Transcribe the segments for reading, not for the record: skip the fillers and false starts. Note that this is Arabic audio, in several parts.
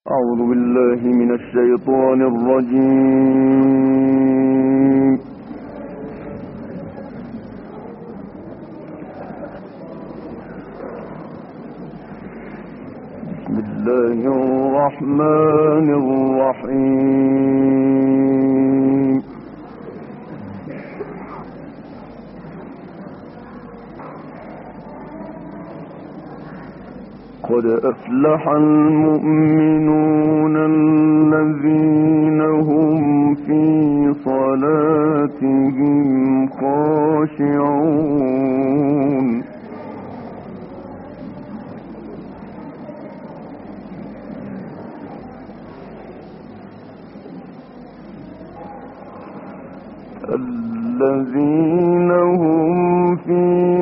أعوذ بالله من الشيطان الرجيم. بسم الله الرحمن الرحيم. قد أفلح المؤمنون الذين هم في صلاتهم خاشعون. الذين هم في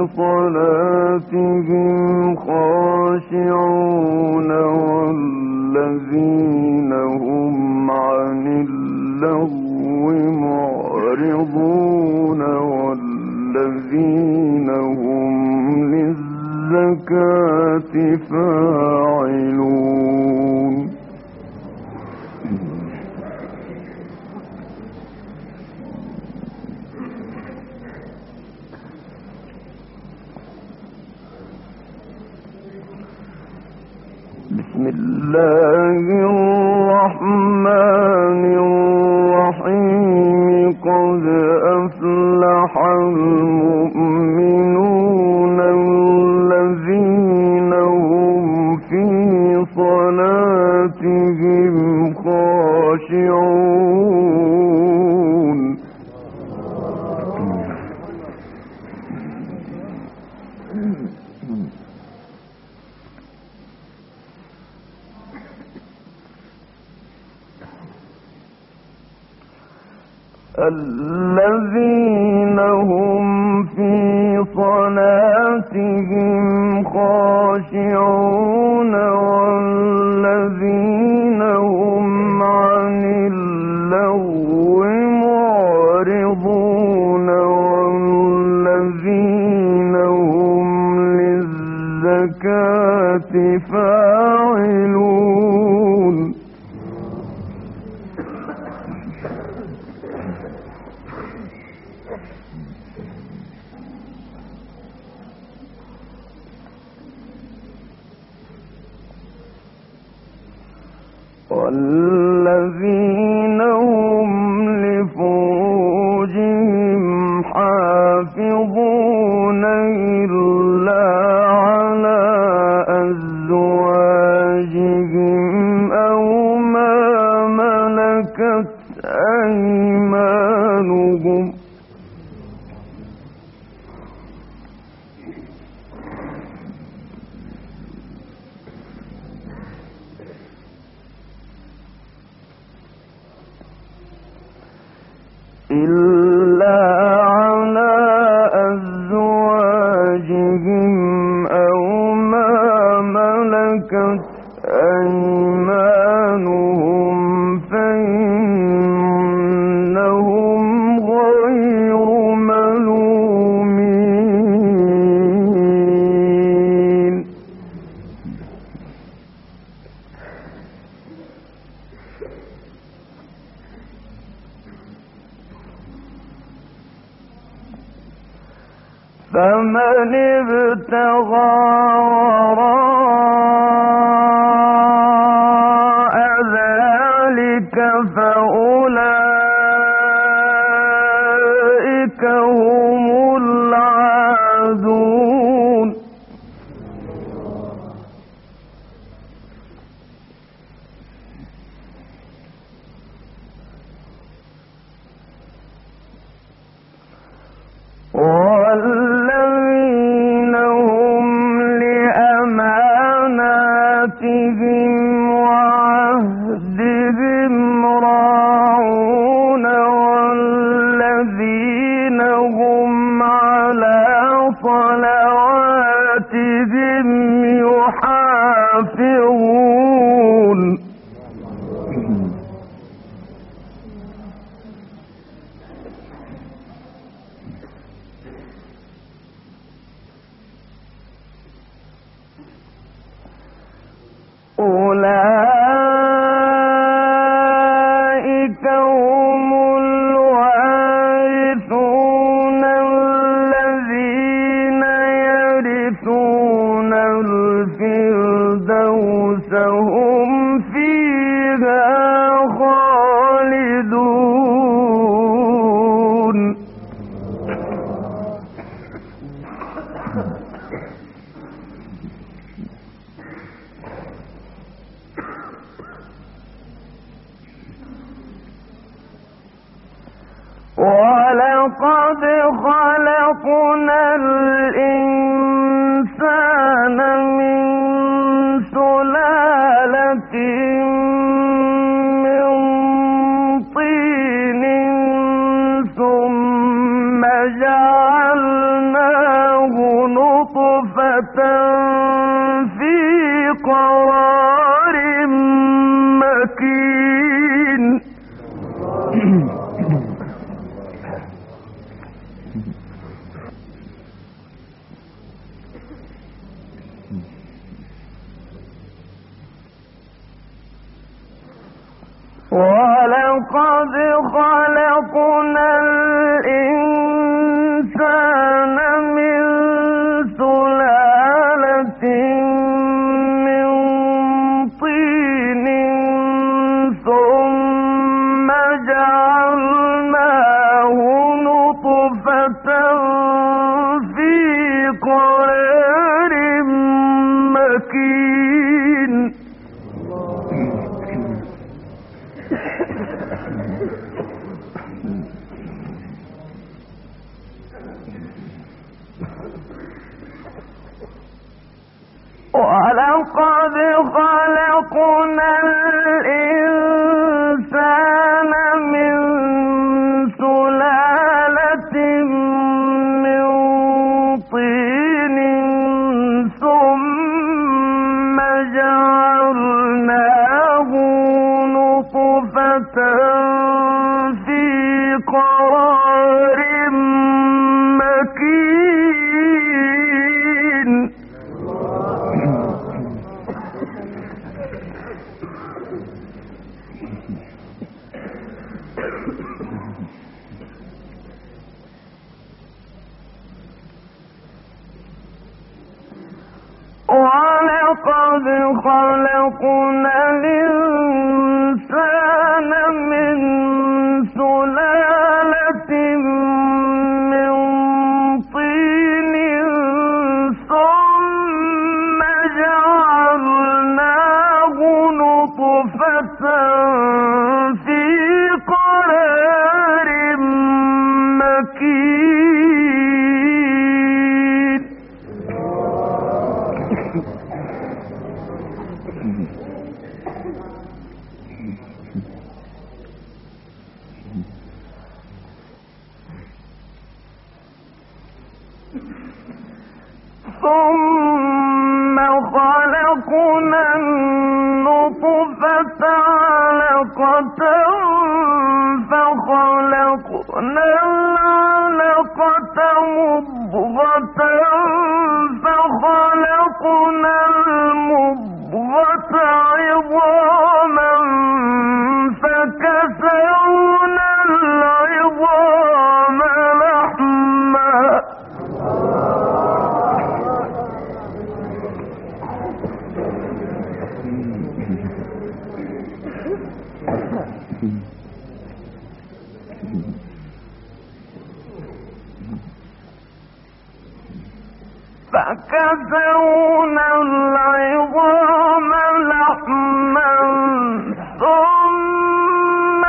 صلاتهم خاشعون والذين هم عن اللغو معرضون والذين هم للزكاة فاعلون. بسم الله الرحمن الرحيم. قد أفلح المؤمنون الذين هم في صلاتهم خاشعون. الذين هم في صلاتهم خاشعون والذين هم عن اللغو معرضون والذين هم للزكاة فاعلون. والذين هم لفروجهم حافظون إلا على أزواجهم أو ما ملكت أيمانهم إلا على أزواجهم أو ما ملكت أيمانهم فإنهم غير ملومين. فمن ابتغى وراء ذلك فأولئك هم العادون. والذين هم لأماناتهم وعهدهم راعون والذين هم على صلواتهم يحافظون. أولئك أنفسهم فيها خالدون ولقد خلقنا الإنسان من سلالة من طين ثم جعلناه نطفة في قرار مكين ولقد خلقنا الإنسان من سلالة من طين ثم جعلناه نطفة في قرار مكين ولقد خلقنا الإنسان من سلالة من طين ثم جعلناه نطفة في قرار مكين ولقد خلقنا الإنسان من سلالة من طين ثم جعلناه نطفة في قرار مكين ثم خلقنا النطفة علقة فخلقنا العلقة مضغة فخلقنا المضغة عظاما فكسونا العظام لحما فكسونا العظام لحما ثم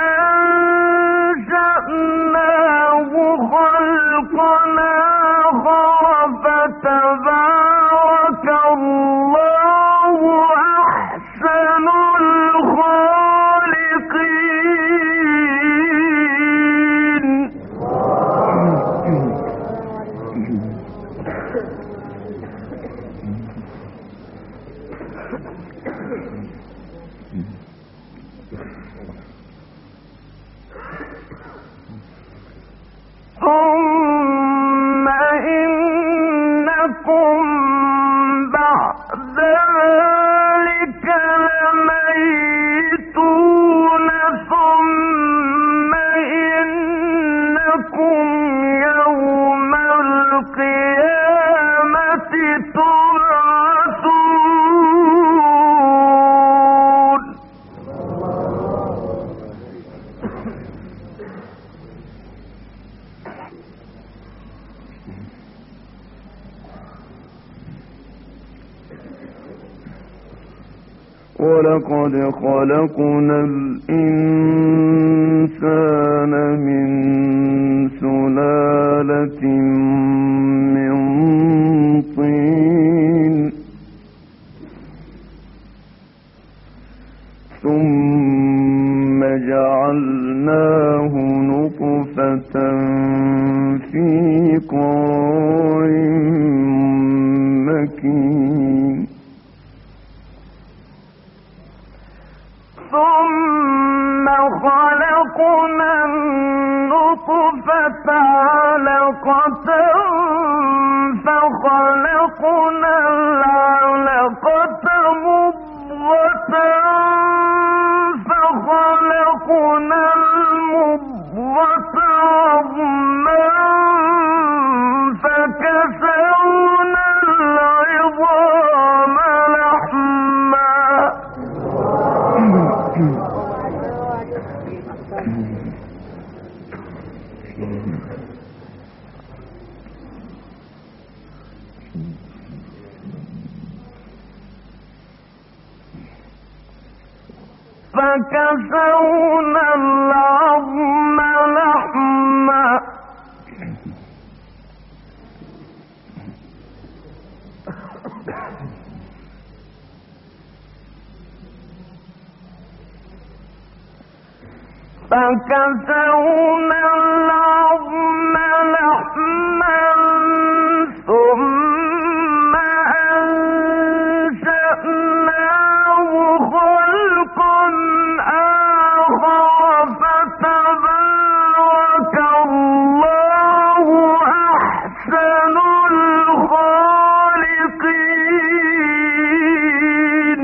أنشأناه خلقا آخر فتبارك الله أحسن الخالقين ثم إنكم بعد ذلك لميتون ثم إنكم يوم القيامة تبعثون ولقد خلقنا الإنسان من سلالة من طين ثم جعلناه نطفة في قرار مكين ثم خلقنا النطفة علقة فخلقنا العلقة مضغة فخلقنا المضغة عظما فكسونا العظام لحما فكسونا العظم لحما فكسونا العظم لحما ثم أنشأناه خلقا آخر فتبارك الله أحسن الخالقين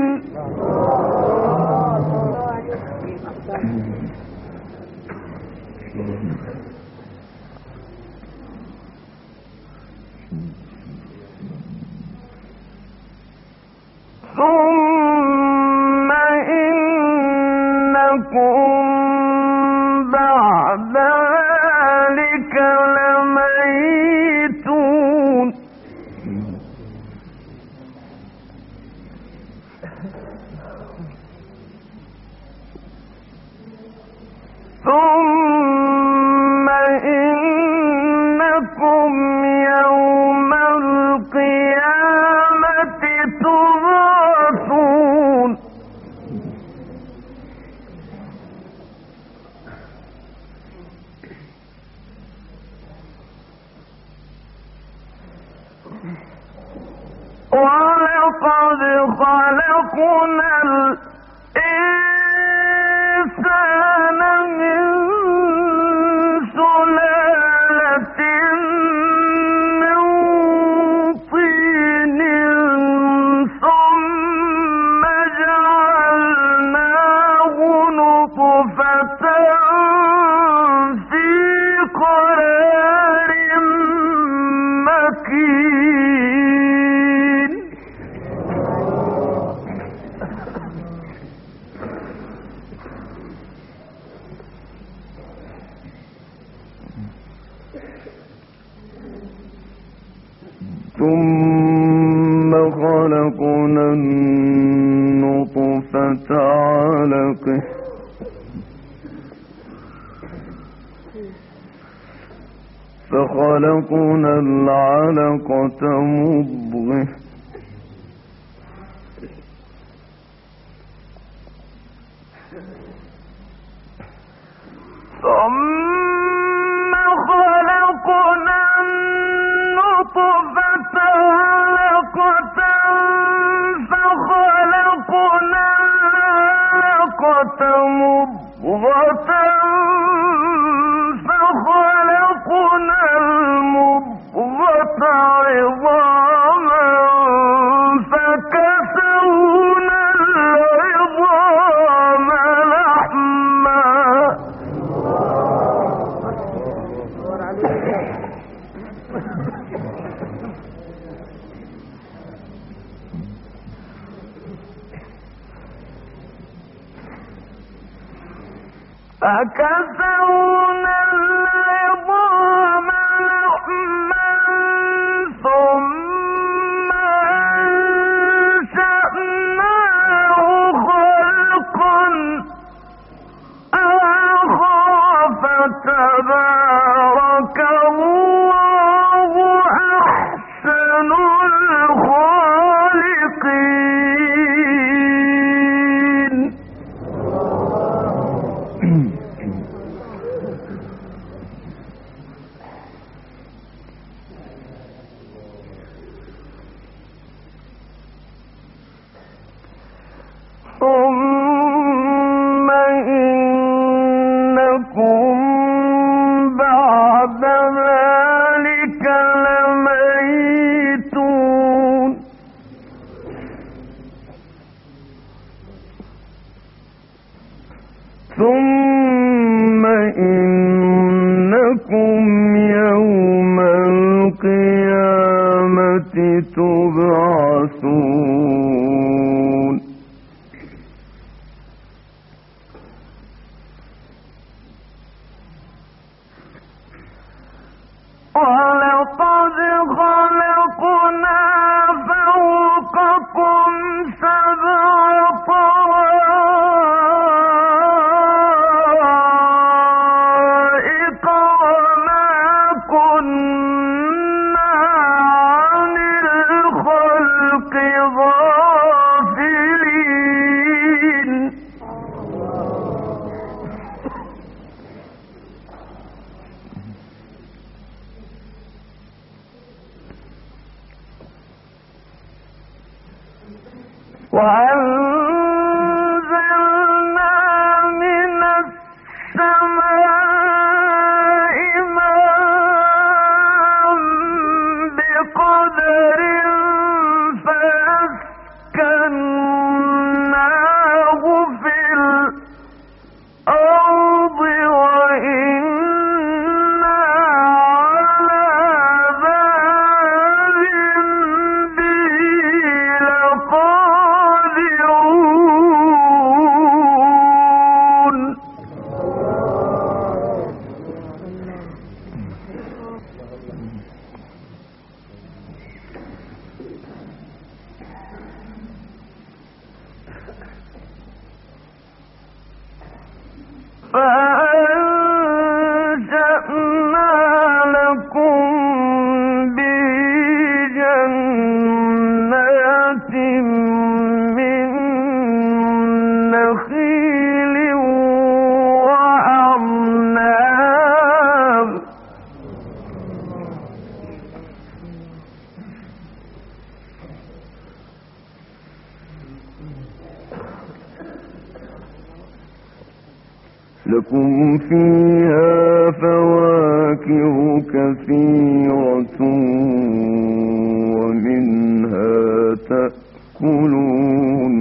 ثم إنكم بعد ذلك لميتون ثم إنكم يوم القيامة تبعثون ولقد خلقنا الإنسان من سلالة من طين ثم جعلناه نطفة في قرار مكين ثم خلقنا النطفة علقة فخلقنا العلقة مضغة ثم خلقنا النطفة علقة فخلقنا العلقة مضغة فخلقنا المضغة عظاما فكسونا العظام لحما فكسونا العظام لحما ثم أنشأناه فتبارك الله أحسن الخالقين. ثم إنكم بعد ذلك لميتون. ثم إنكم يوم القيامة تبعثون. ولقد خلقنا فوقكم سبع طرائق وما كنا عن الخلق غافلين. وأنزلنا من السماء ماء بقدر فأسكناه في الأرض وإنا على ذهاب به لقادرون. فأنشأنا لكم به جنات من نخيل وأعناب لكم فيها فواكه كثيرة ومنها تأكلون.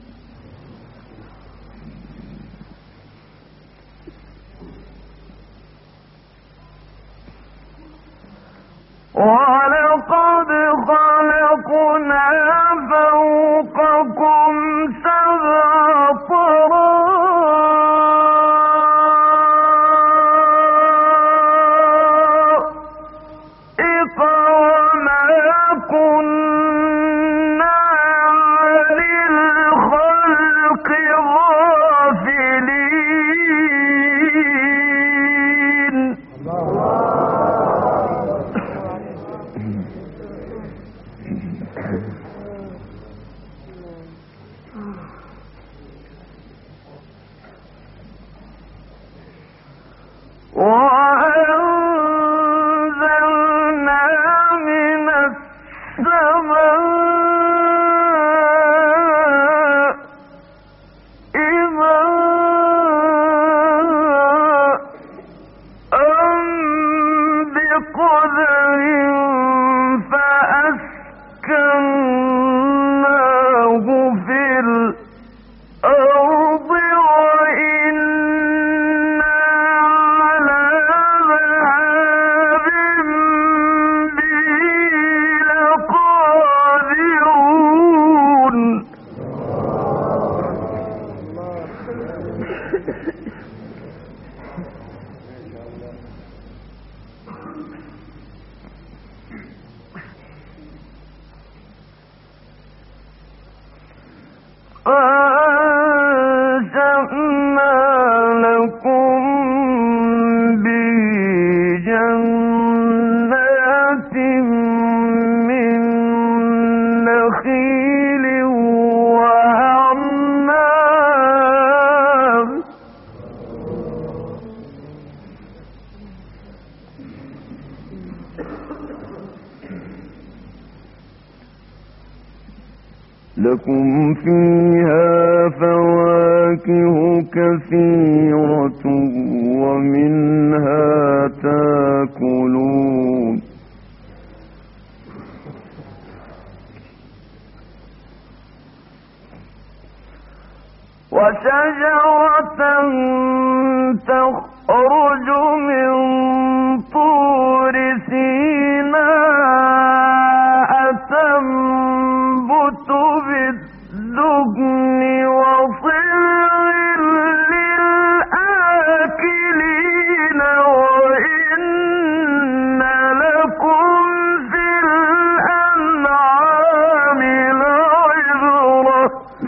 ولقد خلقنا فوقكم سبع طرائق وما كنا عن الخلق غافلين. وأنزلنا من السماء ماء بقدر فأسكناه في الأرض وإنا على ذهاب به لقادرون. أنشأنا لكم به ولكم فيها فواكه كثيرة ومنها تاكلون وشجرة تخرج من طور سيناء تنبت بالدهن وصبغ للآكلين وإن لكم في الأنعام لعبرة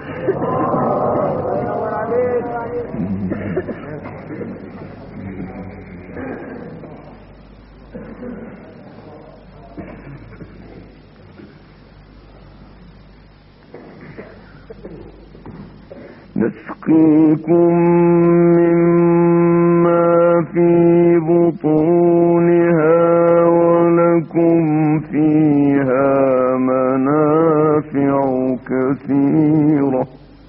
نسقيكم مما في بطونها ولكم فيها منافع كثيرة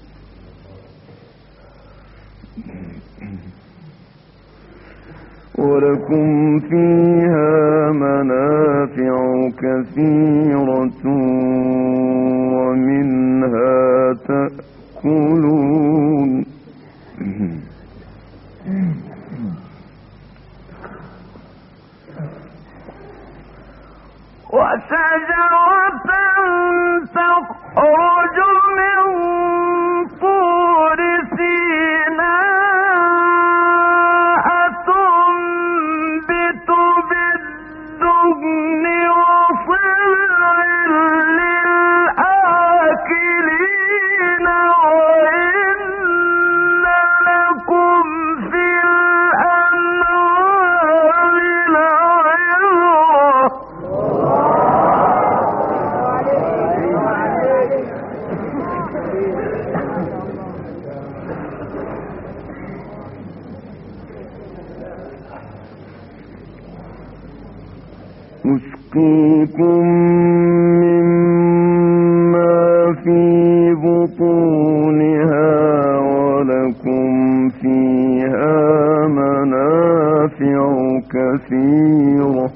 ومنها تأكلون وشجرة تخرج من طور سيناء تنبت بالدهن وصبغ للآكلين وإن لكم في الأنعام لعبرة نسقيكم مما في بطونها ولكم فيها منافع كثيرة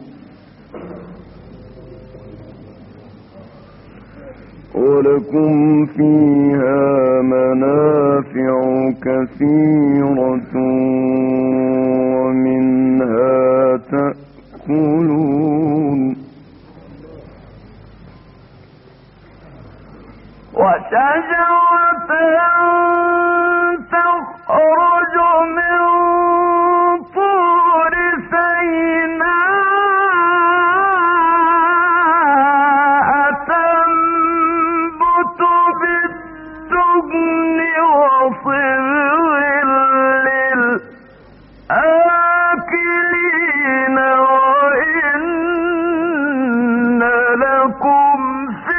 ومنها تأكلون وشجرة تخرج من طور سيناء تنبت بالدهن وصبغ للآكلين وإن لكم في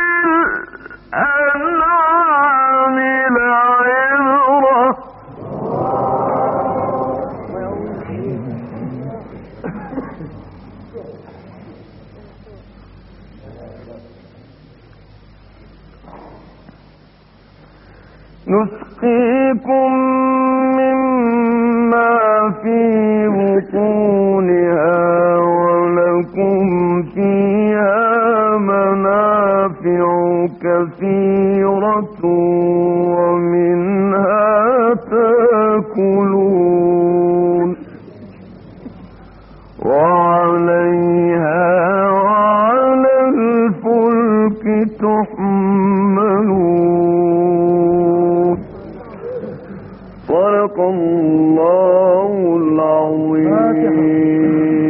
الأنعام لعبرة نسقيكم مما في بطونها ولكم فيها منافع كثيرة ومنها تأكلون وعليها وعلى الفلك تحملون صدق الله العظيم.